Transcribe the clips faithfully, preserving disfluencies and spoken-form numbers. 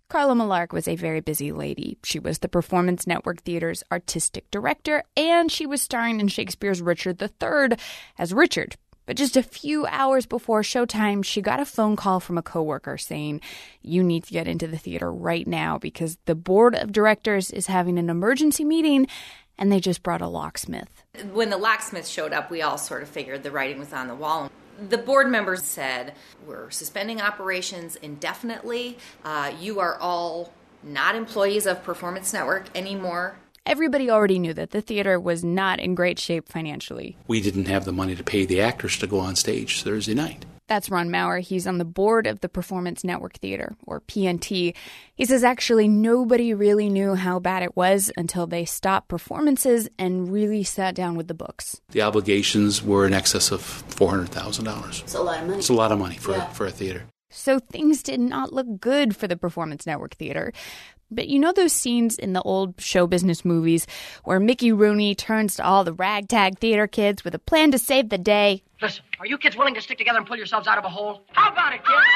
Carla Malark was a very busy lady. She was the Performance Network Theater's artistic director, and she was starring in Shakespeare's Richard the Third as Richard. But just a few hours before showtime, she got a phone call from a coworker saying, "You need to get into the theater right now because the board of directors is having an emergency meeting, and they just brought a locksmith." When the locksmith showed up, we all sort of figured the writing was on the wall. The board members said, "We're suspending operations indefinitely. Uh, you are all not employees of Performance Network anymore." Everybody already knew that the theater was not in great shape financially. We didn't have the money to pay the actors to go on stage Thursday night. That's Ron Maurer. He's on the board of the Performance Network Theater, or P N T. He says actually nobody really knew how bad it was until they stopped performances and really sat down with the books. The obligations were in excess of four hundred thousand dollars. It's a lot of money. It's a lot of money for, yeah. for a theater. So things did not look good for the Performance Network Theater. But you know those scenes in the old show business movies where Mickey Rooney turns to all the ragtag theater kids with a plan to save the day? Listen, are you kids willing to stick together and pull yourselves out of a hole? How about it, kids?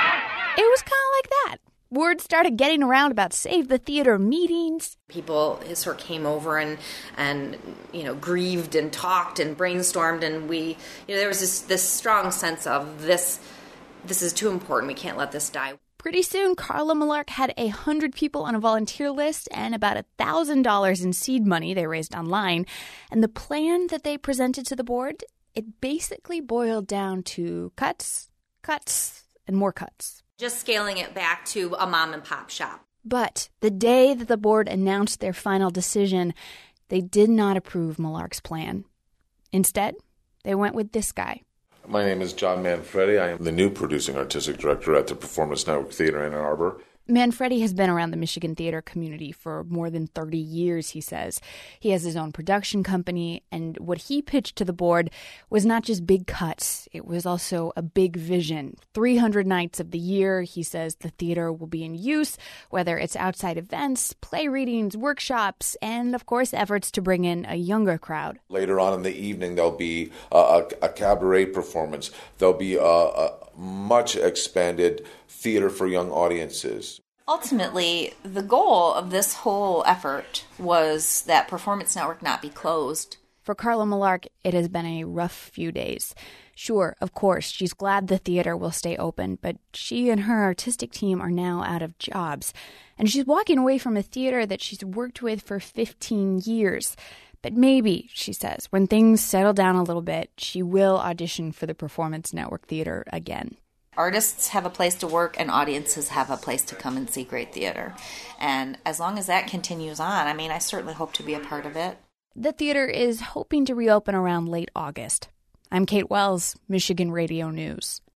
It was kind of like that. Word started getting around about Save the Theater meetings. People sort of came over and, and you know, grieved and talked and brainstormed, and we, you know, there was this, this strong sense of this, this is too important, we can't let this die. Pretty soon, Carla Malark had a hundred people on a volunteer list and about a thousand dollars in seed money they raised online. And the plan that they presented to the board, it basically boiled down to cuts, cuts, and more cuts. Just scaling it back to a mom and pop shop. But the day that the board announced their final decision, they did not approve Malark's plan. Instead, they went with this guy. My name is John Manfredi. I am the new producing artistic director at the Performance Network Theater in Ann Arbor. Manfredi has been around the Michigan theater community for more than thirty years, he says. He has his own production company, and what he pitched to the board was not just big cuts. It was also a big vision. three hundred nights of the year, he says, the theater will be in use, whether it's outside events, play readings, workshops, and, of course, efforts to bring in a younger crowd. Later on in the evening, there'll be a, a, a cabaret performance. There'll be a, a much expanded theater for young audiences. Ultimately, the goal of this whole effort was that Performance Network not be closed. For Carla Malark, it has been a rough few days. Sure, of course, she's glad the theater will stay open, but she and her artistic team are now out of jobs. And she's walking away from a theater that she's worked with for fifteen years. But maybe, she says, when things settle down a little bit, she will audition for the Performance Network Theater again. Artists have a place to work and audiences have a place to come and see great theater. And as long as that continues on, I mean, I certainly hope to be a part of it. The theater is hoping to reopen around late August. I'm Kate Wells, Michigan Radio News.